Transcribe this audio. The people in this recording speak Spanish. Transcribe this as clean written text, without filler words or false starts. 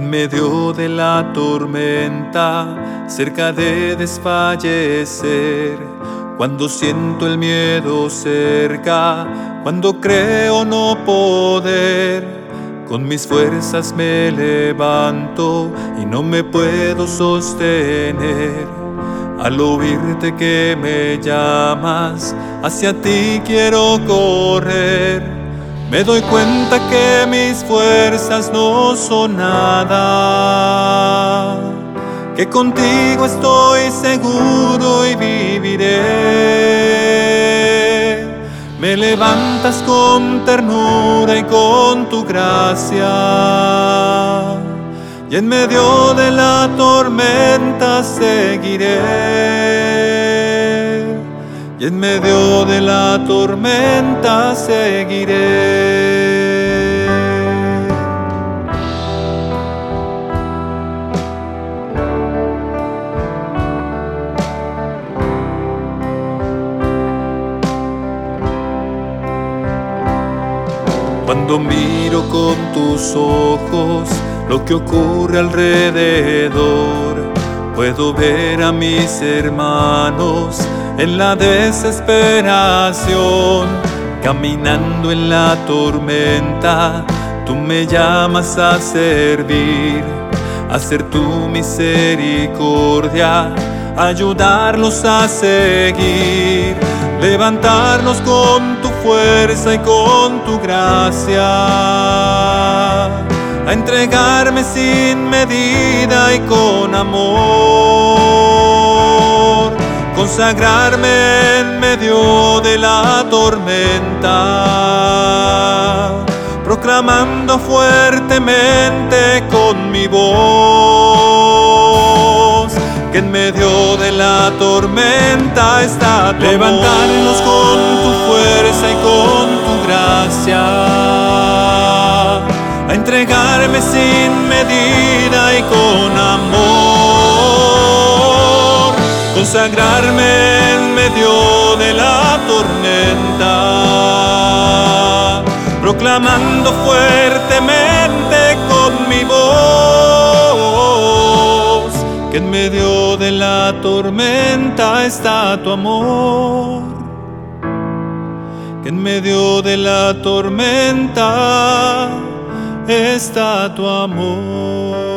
en medio de la tormenta, cerca de desfallecer, cuando siento el miedo cerca, cuando creo no poder, con mis fuerzas me levanto y no me puedo sostener. Al oírte que me llamas, hacia ti quiero correr. Me doy cuenta que mis fuerzas no son nada, que contigo estoy seguro y viviré. Me levantas con ternura y con tu gracia, y en medio de la tormenta seguiré. Y en medio de la tormenta seguiré. Cuando miro con tus ojos lo que ocurre alrededor, puedo ver a mis hermanos en la desesperación, caminando en la tormenta. Tú me llamas a servir, a ser tu misericordia, ayudarlos a seguir, levantarlos con tu fuerza y con tu gracia, a entregarme sin medida y con amor, consagrarme en medio de la tormenta, proclamando fuertemente con mi voz que en medio de la tormenta está tu amor. Levantarnos con tu fuerza y con tu gracia, a entregarme sin medida y con amor, consagrarme en medio de la tormenta, proclamando fuertemente con mi voz que en medio de la tormenta está tu amor, que en medio de la tormenta está tu amor.